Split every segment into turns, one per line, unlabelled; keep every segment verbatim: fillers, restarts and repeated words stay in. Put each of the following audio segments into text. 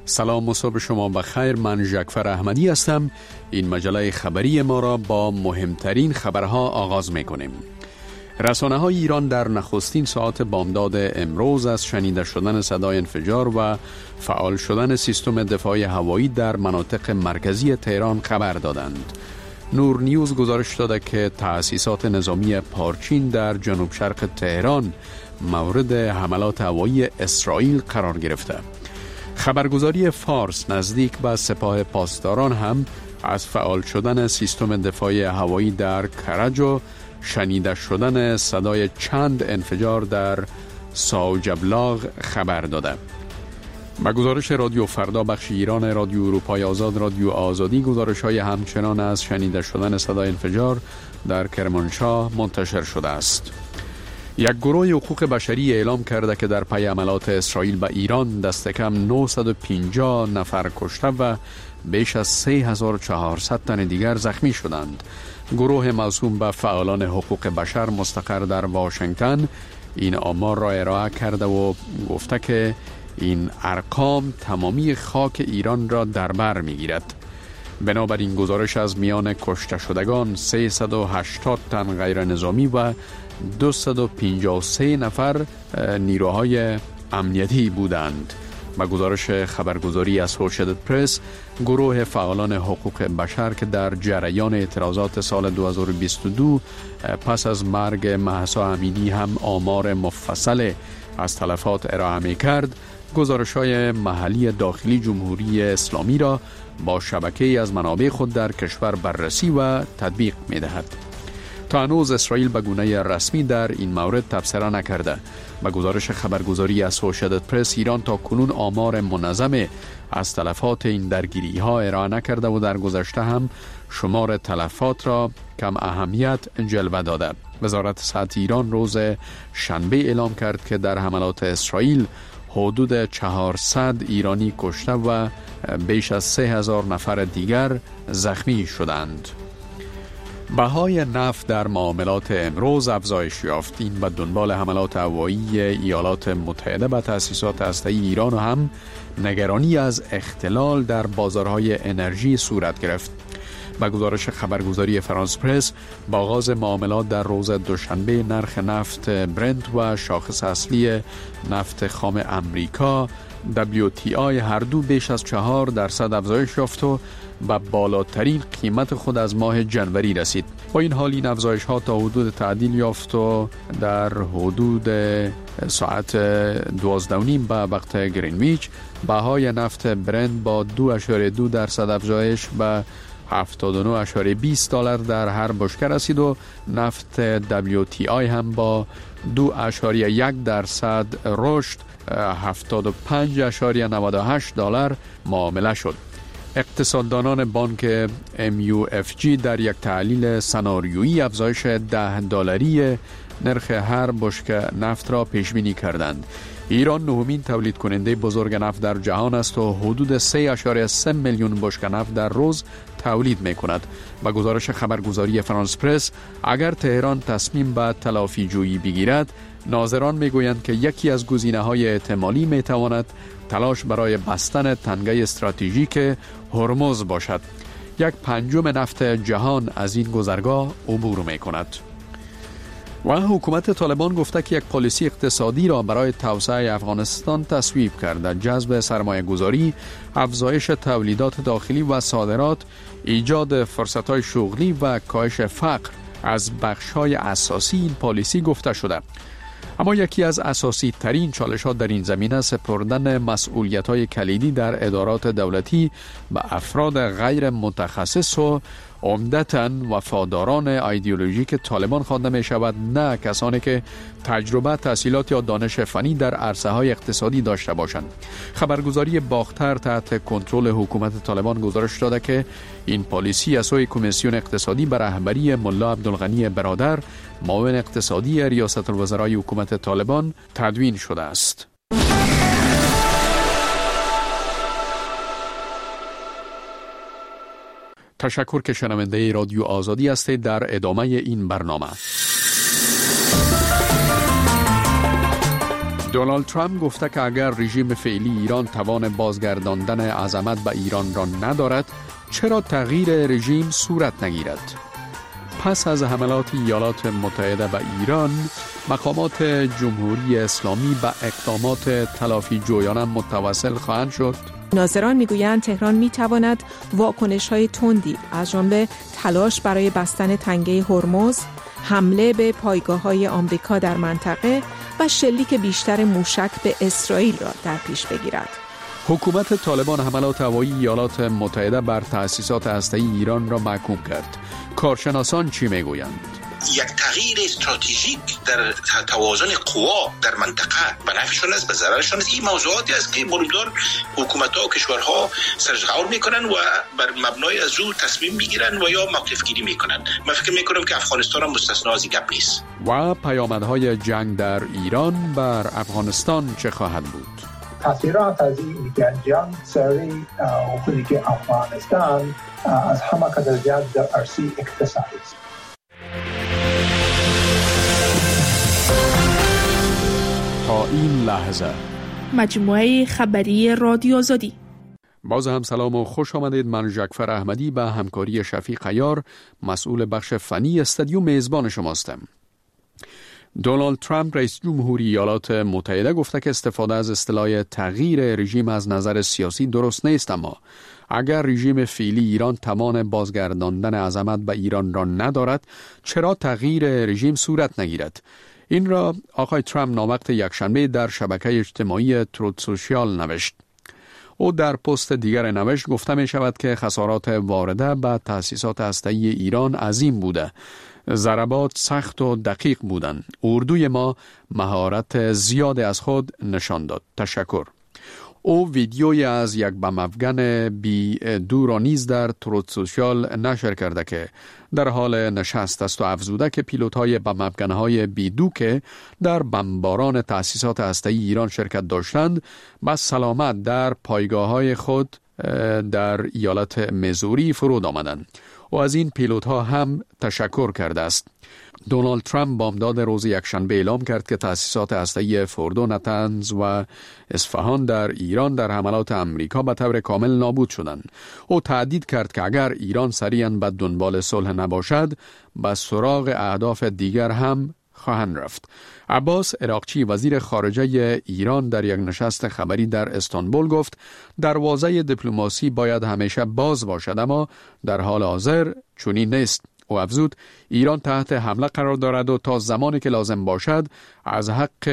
سلام و صبح شما بخیر. من جعفر احمدی هستم. این مجله خبری ما را با مهمترین خبرها آغاز می‌کنیم. رسانه‌های ایران در نخستین ساعت بامداد امروز از شنیده شدن صدای انفجار و فعال شدن سیستم دفاع هوایی در مناطق مرکزی تهران خبر دادند. نور نیوز گزارش داده که تأسیسات نظامی پارچین در جنوب شرق تهران مورد حملات هوایی اسرائیل قرار گرفته. خبرگزاری فارس نزدیک به سپاه پاسداران هم از فعال شدن سیستم دفاع هوایی در کرج و شنیده شدن صدای چند انفجار در ساوجبلاغ خبر داده. با گزارش رادیو فردا بخش ایران رادیو اروپای آزاد رادیو آزادی گزارش های همچنان از شنیده شدن صدای انفجار در کرمانشاه منتشر شده است. یک گروه حقوق بشری اعلام کرده که در پی حملات اسرائیل به ایران دست کم نهصد و پنجاه نفر کشته و بیش از سه هزار و چهارصد تن دیگر زخمی شدند. گروه موسوم به فعالان حقوق بشر مستقر در واشنگتن این آمار را ارائه کرده و گفته که این ارقام تمامی خاک ایران را در بر می‌گیرد. بنابراین گزارش از میان کشته شدگان سیصد و هشتاد تن غیر نظامی و دویست و پنجاه و سه نفر نیروهای امنیتی بودند. با گزارش خبرگزاری اسوشییتد پرس، گروه فعالان حقوق بشر که در جریان اعتراضات سال دو هزار و بیست و دو پس از مرگ مهسا امینی هم آمار مفصل از تلفات ارائه می کرد، گزارش های محلی داخلی جمهوری اسلامی را با شبکه از منابع خود در کشور بررسی و تطبیق می دهد. تا هنوز اسرائیل به گونه رسمی در این مورد تبصره نکرده. با گزارش خبرگزاری اسوشییتد پرس، ایران تا کنون آمار منظم از تلفات این درگیری ها ارائه نکرده و در گذشته هم شمار تلفات را کم اهمیت جلوه داده. وزارت صحت ایران روز شنبه اعلام کرد که در حملات اسرائیل حدود چهارصد ایرانی کشته و بیش از سه هزار نفر دیگر زخمی شدند. بهای نفت در معاملات امروز افزایش یافت. این به دنبال حملات هوایی ایالات متحده به تأسیسات هسته‌ای ایران و هم نگرانی از اختلال در بازارهای انرژی صورت گرفت. با گزارش خبرگزاری فرانس پرس، با آغاز معاملات در روز دوشنبه نرخ نفت برنت و شاخص اصلی نفت خام امریکا دبلیو تی آی هر دو بیش از چهار درصد افزایش یافت و به بالاترین قیمت خود از ماه جنوری رسید. با این حال این افزایش ها تا حدود تعدیل یافت و در حدود ساعت دوازده و نیم به وقت گرینویچ بهای نفت برنت با دو اشاره دو درصد افزایش به هفتاد و نه اشاره بیست دلار در هر بشکه رسید و نفت دبلیو تی آی هم با دو اشاره یک درصد رشد هفتاد و پنج اشاره نود و هشت دلار معامله شد. اقتصاددانان بانک ام یو اف جی در یک تحلیل سناریویی افزایش ده دلاری نرخ هر بشکه نفت را پیش بینی کردند. ایران نهمین تولید کننده بزرگ نفت در جهان است و حدود سه اشاره سه میلیون بشکه نفت در روز تولید می کند. با گزارش خبرگزاری فرانس پرس، اگر تهران تصمیم به تلافی جویی بگیرد، ناظران می گویند که یکی از گزینه های احتمالی می تواند تلاش برای بستن تنگه استراتژیک هرمز باشد. یک پنجم نفت جهان از این گذرگاه عبور می کند. و حکومت طالبان گفته که یک پالیسی اقتصادی را برای توسعه افغانستان تصویب کرده. جذب سرمایه گذاری، افزایش تولیدات داخلی و صادرات، ایجاد فرصت‌های شغلی و کاهش فقر از بخش‌های اساسی این پالیسی گفته شده. اما یکی از اساسی ترین چالش ها در این زمینه سپردن مسئولیت های کلیدی در ادارات دولتی به افراد غیر متخصص و عمدتاً وفاداران ایدئولوژیک طالبان خوانده می شود، نه کسانی که تجربه، تحصیلات یا دانش فنی در عرصه های اقتصادی داشته باشند. خبرگزاری باختر تحت کنترل حکومت طالبان گزارش داده که این پالیسی از سوی کمیسیون اقتصادی به رهبری ملا عبدالغنی برادر، معاون اقتصادی ریاست الوزرای حکومت طالبان تدوین شده است. تشکر که شنونده رادیو آزادی هستید. در ادامه این برنامه دونالد ترامپ گفته که اگر رژیم فعلی ایران توان بازگرداندن عظمت به ایران را ندارد، چرا تغییر رژیم صورت نگیرد؟ پس از حملات ایالات متحده به ایران، مقامات جمهوری اسلامی به اقدامات تلافی جویانه متوسل خواهند شد.
ناظران میگویند تهران میتواند واکنش‌های تندی از جمله تلاش برای بستن تنگه هرمز، حمله به پایگاه‌های آمریکا در منطقه و شلیک بیشتر موشک به اسرائیل را در پیش بگیرد.
حکومت طالبان حملات هوایی ایالات متحده بر تأسیسات هسته‌ای ایران را محکوم کرد. کارشناسان چی میگویند؟
یک تغییر استراتژیک در توازن قوا در منطقه به نفعشون است، به ضررشون است. این موضوعاتی است که برومدار حکومت‌ها و کشورها سرشغور میکنن و بر مبنای از او تصمیم میگیرن و یا موقف گیری میکنن. من فکر میکنم که افغانستان هم مستثنا از این گپ نیست.
و پیامدهای جنگ در ایران بر افغانستان چه خواهد بود؟
تاثیرات از این جنگ سری و که افغانستان از همه قدر زیاد در عرصه اقتصادی است.
تا این لحظه
مجموعه خبری رادیو آزادی.
باز هم سلام و خوش آمدید. من جعفر احمدی به همکاری شفیق عیار مسئول بخش فنی استودیو میزبان شماستم. دونالد ترامپ رئیس جمهوری ایالات متحده گفته که استفاده از اصطلاح تغییر رژیم از نظر سیاسی درست نیست، اما اگر رژیم فعلی ایران توان بازگرداندن عظمت به ایران را ندارد، چرا تغییر رژیم صورت نگیرد؟ این را آقای ترامپ ناموقت یکشنبه در شبکه اجتماعی تروت سوشیال نوشت. او در پست دیگر نوشت گفته می شود که خسارات وارده به تأسیسات هسته‌ای ایران عظیم بوده. ضربات سخت و دقیق بودند. اردوی ما مهارت زیاد از خود نشان داد. تشکر. او ویدیوی از یک بم افغان بی دو را نیز در تروت سوشیال نشر کرده که در حال نشست است و افزوده که پیلوت‌های بم افغان‌های بی دو که در بمباران تأسیسات هسته‌ای ایران شرکت داشتند با سلامت در پایگاه‌های خود در ایالت میزوری فرود آمدند و از این پیلوت‌ها هم تشکر کرده است. دونالد ترامپ بامداد روز یکشنبه اعلام کرد که تأسیسات هسته‌ای فوردو، نتنز و اصفهان در ایران در حملات امریکا به طور کامل نابود شدند. او تهدید کرد که اگر ایران سریعاً به دنبال صلح نباشد، به سراغ اهداف دیگر هم خواهند رفت. عباس عراقچی وزیر خارجه ایران در یک نشست خبری در استانبول گفت دروازه دیپلماسی باید همیشه باز باشد، اما در حال حاضر چنین نیست. او افزود ایران تحت حمله قرار دارد و تا زمانی که لازم باشد از حق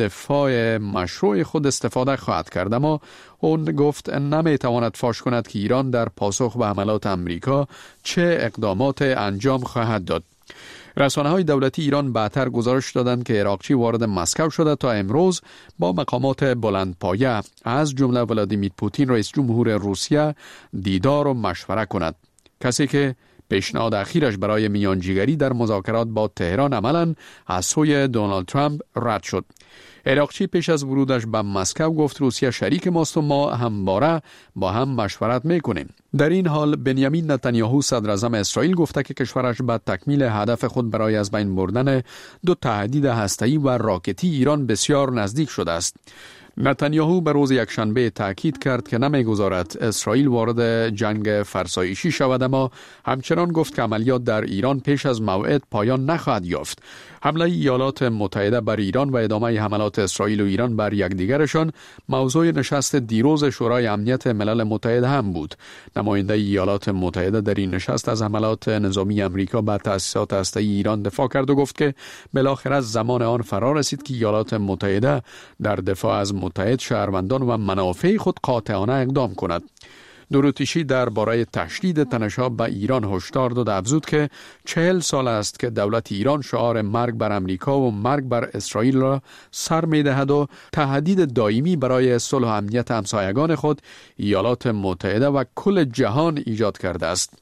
دفاع مشروع خود استفاده خواهد کرد، اما او گفت نمیتواند فاش کند که ایران در پاسخ به حملات امریکا چه اقدامات انجام خواهد داد. رسانه‌های دولتی ایران بعدتر گزارش دادند که عراقچی وارد مسکو شده تا امروز با مقامات بلندپایه از جمله ولادیمیر پوتین رئیس جمهور روسیه دیدار و مشوره کند. کسی که پیشنهاد اخیرش برای میانجیگری در مذاکرات با تهران عملاً از سوی دونالد ترامپ رد شد. عراقچی پیش از ورودش به مسکو گفت روسیه شریک ماست و ما همواره با هم مشورت میکنیم. در این حال بنیامین نتانیاهو صدر اعظم اسرائیل گفته که کشورش به تکمیل هدف خود برای از بین بردن دو تهدید هسته‌ای و راکتی ایران بسیار نزدیک شده است. نتانیاهو به روز یکشنبه تاکید کرد که نمیگذارد اسرائیل وارد جنگ فرسایشی شود، اما همچنان گفت که عملیات در ایران پیش از موعد پایان نخواهد یافت. حمله ایالات متحده بر ایران و ادامه حملات اسرائیل و ایران بر یکدیگرشان موضوع نشست دیروز شورای امنیت ملل متحد هم بود. نماینده ایالات متحده در این نشست از حملات نظامی امریکا بر تأسیسات هسته‌ای ایران دفاع کرد و گفت که بالاخره زمان آن فرا رسید که ایالات متحده در دفاع از متحد شهروندان و منافع خود قاطعانه اقدام کند. دوروتیشی درباره تشدید تنش‌ها به ایران هشدار داد، افزود که چهل سال است که دولت ایران شعار مرگ بر امریکا و مرگ بر اسرائیل را سر می‌دهد و تهدید دائمی برای صلح و امنیت همسایگان خود ایالات متحده و کل جهان ایجاد کرده است.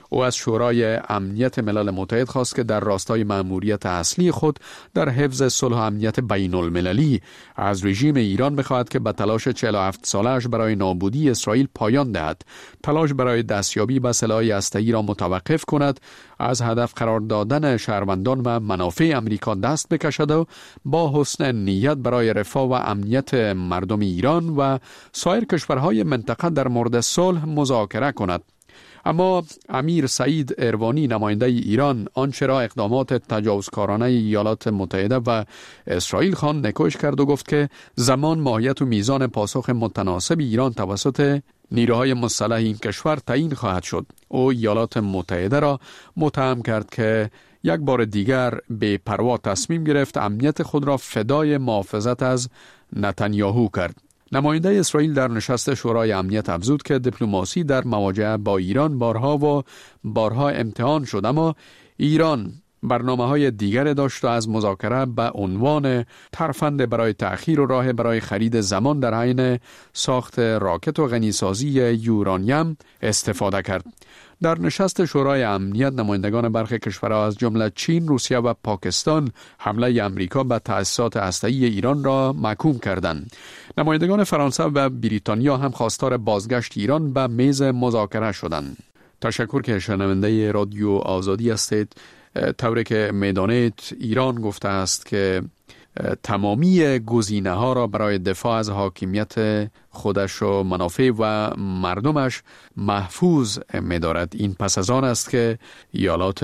او از شورای امنیت ملل متحد خواست که در راستای مأموریت اصلی خود در حفظ صلح و امنیت بین المللی از رژیم ایران بخواهد که به تلاش چهل و هفت سالش برای نابودی اسرائیل پایان دهد، تلاش برای دستیابی به سلاح هسته‌ای را متوقف کند، از هدف قرار دادن شهروندان و منافع امریکا دست بکشد و با حسن نیت برای رفاه و امنیت مردم ایران و سایر کشورهای منطقه در مورد صلح مذاکره کند. اما امیر سعید اروانی نماینده ایران آنچه را اقدامات تجاوزکارانه ایالات متحده و اسرائیل خواند نکوش کرد و گفت که زمان، ماهیت و میزان پاسخ متناسب ایران توسط نیروهای مسلح این کشور تعیین خواهد شد. او ایالات متحده را متهم کرد که یک بار دیگر بے پروا تصمیم گرفت امنیت خود را فدای محافظت از نتانیاهو کرد. نماینده اسرائیل در نشست شورای امنیت افزود که دیپلماسی در مواجهه با ایران بارها و بارها امتحان شد، اما ایران برنامه‌های دیگر داشت و از مذاکره به عنوان ترفند برای تأخیر و راه برای خرید زمان در حین ساخت راکت و غنیسازی یورانیم استفاده کرد. در نشست شورای امنیت نمایندگان برخی کشورها از جمله چین، روسیه و پاکستان حمله امریکا به تأسیسات هسته‌ای ایران را محکوم کردند. نمایندگان فرانسه و بریتانیا هم خواستار بازگشت ایران به میز مذاکره شدند. تشکر که شنونده رادیو آزادی هستید. طوری که میدانید ایران گفته است که تمامی گزینه ها را برای دفاع از حاکمیت خودش و منافع و مردمش محفوظ می‌دارد. این پس از آن است که ایالات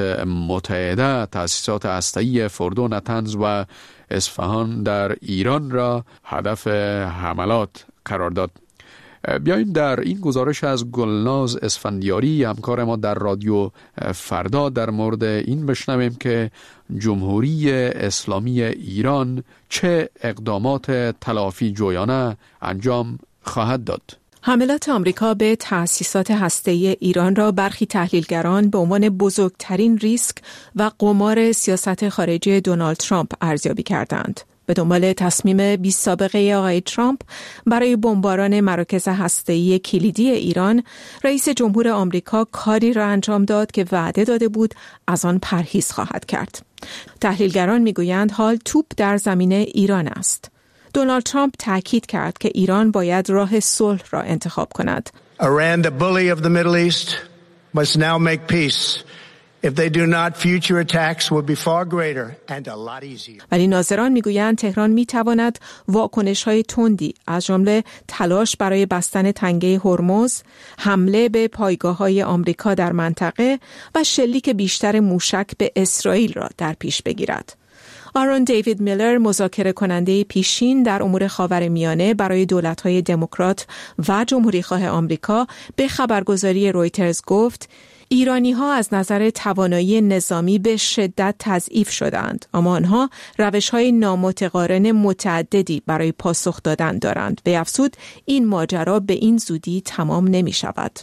متحده تأسیسات هسته‌ای فردو، نتنز و اصفهان در ایران را هدف حملات قرار داد. بیایید در این گزارش از گلناز اسفندیاری همکار ما در رادیو فردا در مورد این بشنویم که جمهوری اسلامی ایران چه اقدامات تلافی جویانه انجام خواهد داد.
حملات آمریکا به تأسیسات هسته‌ای ایران را برخی تحلیلگران به عنوان بزرگترین ریسک و قمار سیاست خارجی دونالد ترامپ ارزیابی کردند. به دنبال تصمیم بی سابقه آقای ترامپ برای بمباران مراکز هسته‌ای کلیدی ایران، رئیس جمهور آمریکا کاری را انجام داد که وعده داده بود از آن پرهیز خواهد کرد. تحلیلگران میگویند حال توپ در زمین ایران است. دونالد ترامپ تاکید کرد که ایران باید راه صلح را انتخاب کند.
Iran, the bully of the Middle East, must now make peace. If they do not, future attacks will be far greater and a lot easier.
ولی ناظران میگویند تهران میتواند واکنش‌های تندی از جمله تلاش برای بستن تنگه هرمز، حمله به پایگاه‌های آمریکا در منطقه و شلیک بیشتر موشک به اسرائیل را در پیش بگیرد. آرون دیوید میلر، مذاکره کننده پیشین در امور خاورمیانه برای دولت‌های دموکرات و جمهوری‌خواه آمریکا، به خبرگزاری رویترز گفت ایرانی‌ها از نظر توانایی نظامی به شدت تضعیف شدند، اما آنها روش‌های نامتقارن متعددی برای پاسخ دادن دارند. به افزود این ماجرا به این زودی تمام نمی‌شود.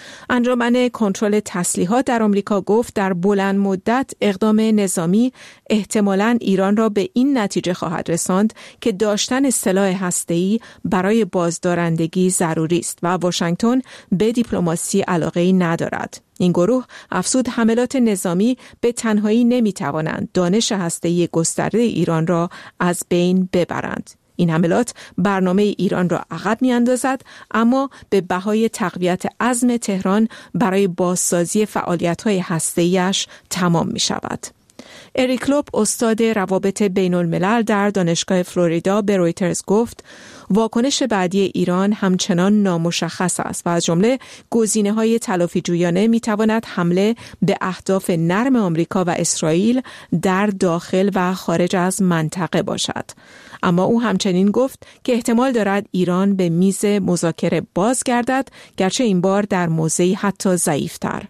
انجمن کنترل تسلیحات در آمریکا گفت در بلند مدت اقدام نظامی احتمالاً ایران را به این نتیجه خواهد رساند که داشتن سلاح هسته‌ای برای بازدارندگی ضروری است و واشنگتن به دیپلماسی علاقه‌ای ندارد. این گروه افزود حملات نظامی به تنهایی نمی‌توانند دانش هسته‌ای گسترده ایران را از بین ببرند. این حملات برنامه ایران را عقب می‌اندازد، اما به بهای تقویت عزم تهران برای بازسازی فعالیت‌های هسته‌ایش تمام می‌شود. اریک لوب، استاد روابط بین الملل در دانشگاه فلوریدا، به رویترز گفت واکنش بعدی ایران همچنان نامشخص است و از جمله گزینه‌های تلافی‌جویانه می‌تواند حمله به اهداف نرم آمریکا و اسرائیل در داخل و خارج از منطقه باشد. اما او همچنین گفت که احتمال دارد ایران به میز مذاکره بازگردد، گرچه این بار در موضعی حتی ضعیف‌تر.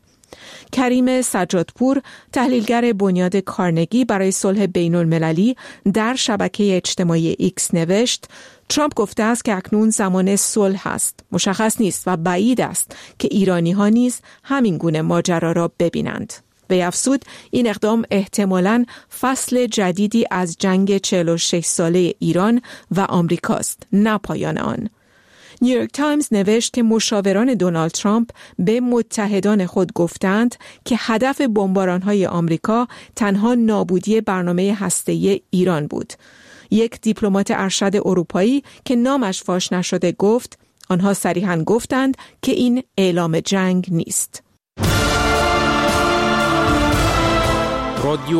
کریم سجادپور، تحلیلگر بنیاد کارنگی برای صلح بین المللی، در شبکه اجتماعی ایکس نوشت ترامپ گفته است که اکنون زمان صلح است. مشخص نیست و بعید است که ایرانی ها نیز همین گونه ماجرا را ببینند. به افزود این اقدام احتمالاً فصل جدیدی از جنگ چهل و شش ساله ایران و آمریکاست، نه پایان آن. نیویورک تایمز نوشت که مشاوران دونالد ترامپ به متحدان خود گفتند که هدف بمباران‌های آمریکا تنها نابودی برنامه هسته‌ای ایران بود. یک دیپلمات ارشد اروپایی که نامش فاش نشده گفت آنها صریحاً گفتند که این اعلام جنگ نیست.
رادیو